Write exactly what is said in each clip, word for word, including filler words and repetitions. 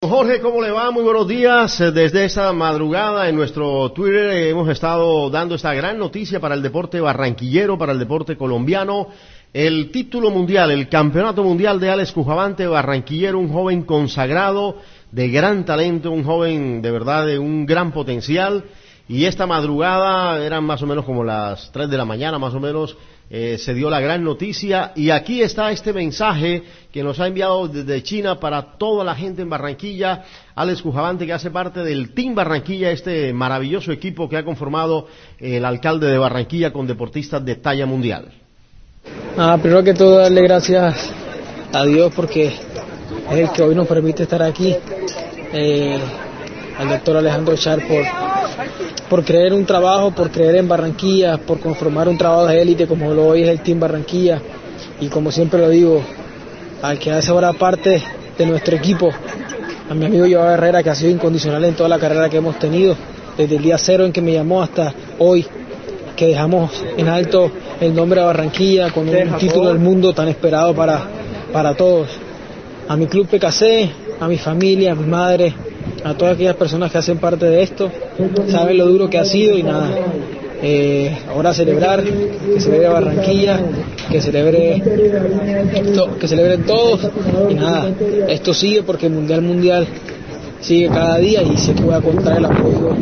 Jorge, ¿cómo le va? Muy buenos días. Desde esta madrugada en nuestro Twitter hemos estado dando esta gran noticia para el deporte barranquillero, para el deporte colombiano. El título mundial, el campeonato mundial de Alex Cujavante, barranquillero, un joven consagrado, de gran talento, un joven de verdad de un gran potencial. Y esta madrugada, eran más o menos como las tres de la mañana, más o menos, eh, se dio la gran noticia. Y aquí está este mensaje que nos ha enviado desde China para toda la gente en Barranquilla. Alex Cujavante, que hace parte del Team Barranquilla, este maravilloso equipo que ha conformado el alcalde de Barranquilla con deportistas de talla mundial. Ah, primero que todo, darle gracias a Dios porque es el que hoy nos permite estar aquí. Eh, al doctor Alejandro Char por, por creer un trabajo, por creer en Barranquilla, por conformar un trabajo de élite como lo hoy es el Team Barranquilla. Y como siempre lo digo, al que hace ahora parte de nuestro equipo, a mi amigo Joao Herrera, que ha sido incondicional en toda la carrera que hemos tenido, desde el día cero en que me llamó hasta hoy, que dejamos en alto el nombre de Barranquilla con un título del mundo tan esperado para, para todos. A mi club P K C, a mi familia, a mi madre, a todas aquellas personas que hacen parte de esto, saben lo duro que ha sido y nada. Eh, ahora celebrar, que celebre Barranquilla, que celebre to, que celebren todos y nada, esto sigue porque el Mundial Mundial sigue cada día y sé que voy a contar el apoyo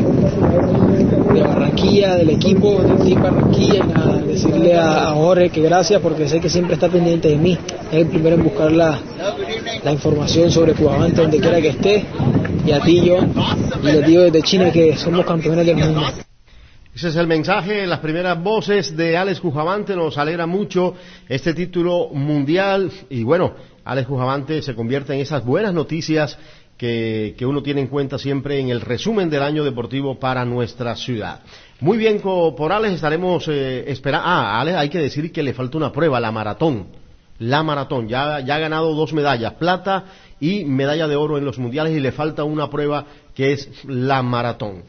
de Barranquilla, del equipo, del Team Barranquilla y nada, decirle a, a Jorge que gracias porque sé que siempre está pendiente de mí, es el primero en buscar la, la información sobre Cujavante donde quiera que esté, y a ti, John, y les digo desde China que somos campeones del mundo. Ese es el mensaje, las primeras voces de Alex Cujavante. Nos alegra mucho este título mundial y bueno, Alex Cujavante se convierte en esas buenas noticias que, que uno tiene en cuenta siempre en el resumen del año deportivo para nuestra ciudad. Muy bien, por Alex estaremos eh, esperando. Ah, Alex, hay que decir que le falta una prueba, la maratón. La maratón, ya, ya ha ganado dos medallas, plata y medalla de oro en los mundiales, y le falta una prueba que es la maratón.